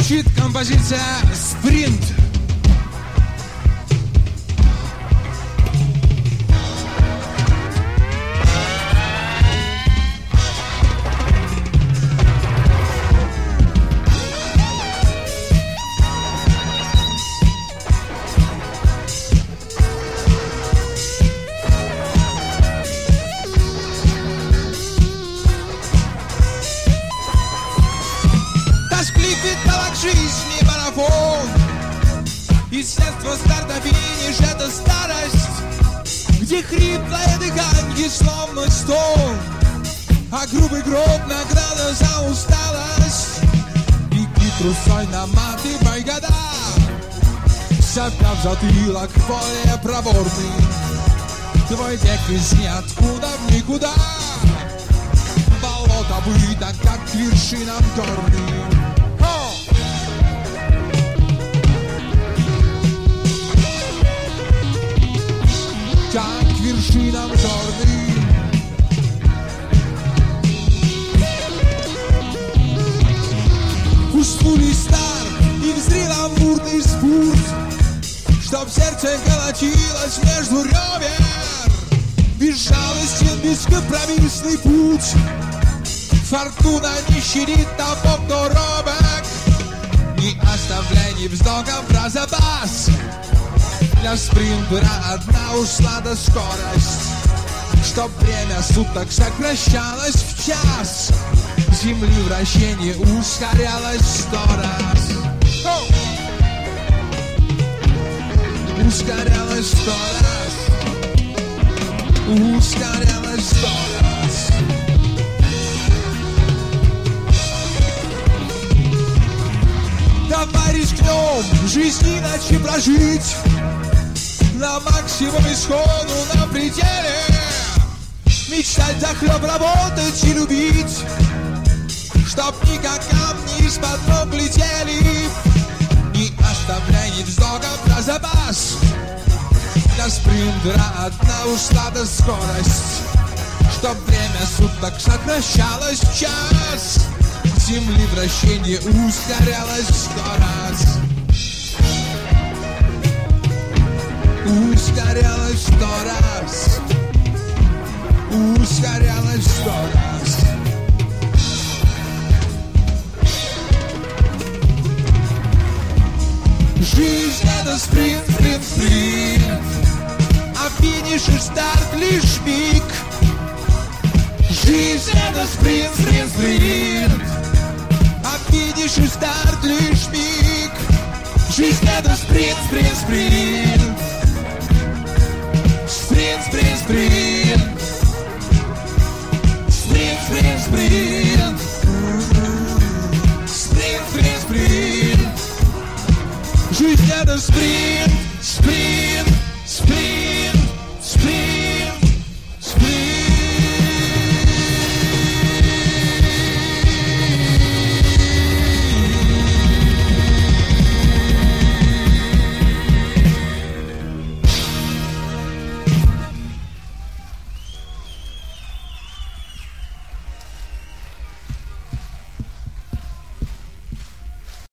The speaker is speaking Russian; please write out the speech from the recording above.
Звучит композиция «Спринт». Жизни марафон, естество старта, финиш — это старость, где хриплое дыхание словно стон, а грубый гроб — награда за усталость. Беги трусой на маты года, совняв затылок более проворный. Твой век из ниоткуда в никуда, болото быта, как к вершинам горным. Как к вершинам горным. Уснули стар и взрел амурный спурт, чтоб сердце колотилось между ребер. Безжалостен бескомпромиссный путь, фортуна не щадит того, кто робок. Не оставляй ни вздохом про запас, для спринтера одна ушла до скорость, чтоб время суток сокращалось в час, земли вращение ускорялось 100 раз. Ускорялось 100 раз. Ускорялось 100 раз. Давай рискнем жизнь иначе прожить, на максимум исходу, на пределе. Мечтать захлеб, работать и любить, чтоб никак камни из-под ног летели. Не оставляй ни вздоха про запас, для спринтера одна ушла до скорость, чтоб время суток сокращалось в час, земли вращение ускорялось 100 раз. Ускорялось 100 раз. Ускорялось 100 раз. Жизнь — это спринт, спринт, спринт, а финиш и старт лишь миг. Жизнь — это спринт, спринт, спринт, а финиш и старт лишь миг. Жизнь — это спринт, спринт, спринт. Спринт, спринт, спринт. Спринт, спринт, спринт. Спринт, спринт, спринт. Жизнь — это спринт, спринт, спринт.